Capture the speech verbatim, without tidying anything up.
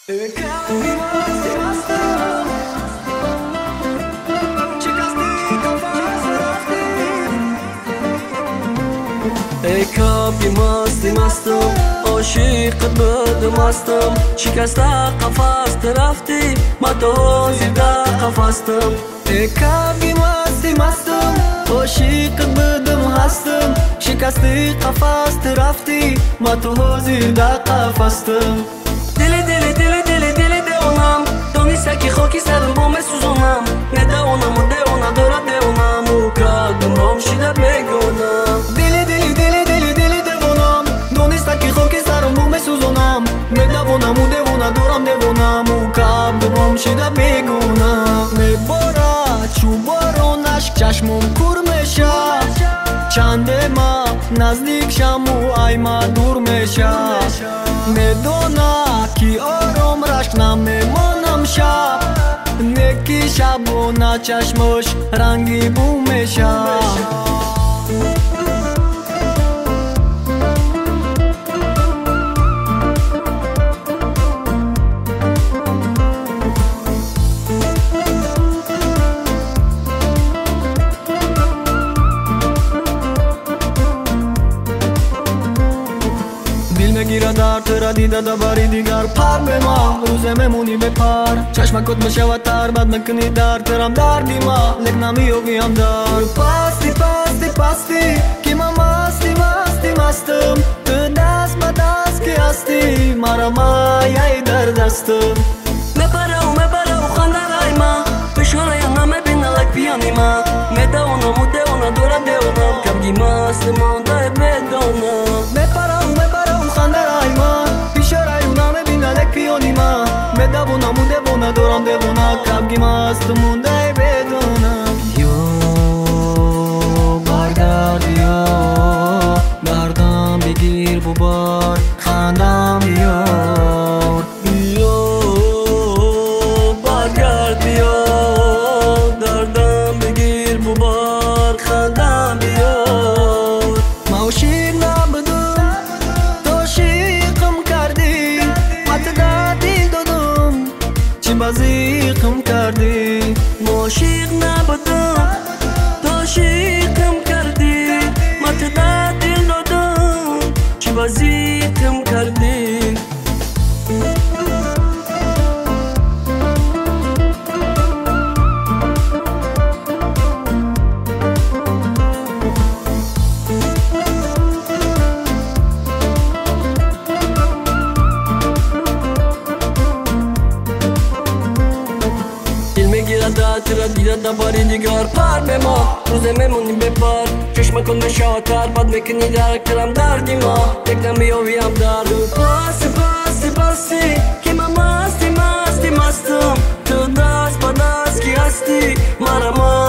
ای کابی مستی مستم عاشقت بدم هستم شکسته قفس رفتی من تو زیر قفستم ای کابی مستی مستم عاشقت بدم هستم شکسته قفس رفتی من تو زیر قفستم دل دل دل دل دل دیوانم دانسته که خاکی سرم با میسوزونم ندوانم و دیوانه دارد دیوانم و کردم رام شده میگونم دل دل دل دل دل دیوانم دانسته که خاکی سرم با میسوزونم ندوانم و دیوانه دارم دیوانم و کردم رام شده میگونم میبارد چوبارون عشق چشمم کور میشه چنده ما نزدیک شم و ای ما دور میشه میدونه که آرام رشک نمیمانم شب نکی شب و نه چشمش رنگی بو میشه دل میگیره در تر دیده دباری دیگر پر به ما روزه میمونی به پر چشمکت میشود تر بد میکنی در ترم دردی ما لیک نمیوگیم در پستی پستی پستی که ما مستی مستی مستم تو دست با دست که هستی مرا مایه در دستم میبره و میبره و خنده رای ما بشاره یا نمیبینه لک پیانی ما میدونم و دیونه دورم دیونم کمگی مست مانده میدونم میبره و میبره و خنده رای ما بشاره یا نمیبینه لک پیانی ما میدونم و دیونه دورم دیونم کمگی مست مانده میدونم یو برگرد یا دردم بگیر ببار خندم بیار یو برگرد یا دردم بگیر ببار خندم بیار ما عاشق نبودم تو عاشقم کردی حتی در دل دادم چی بازیقم کردی ما عاشق نبودم تو عاشقم کردی حتی در دل دادم چی بازیقم کردی تر دیده دباری دیگر پر به ما روزه میمونی به پر چشم کن میشه تر بد میکنی در کرم دردی ما یک نمیویم در پاسی پاسی پاسی که من مستی مستی مستم تو دست با دست کی هستی مرا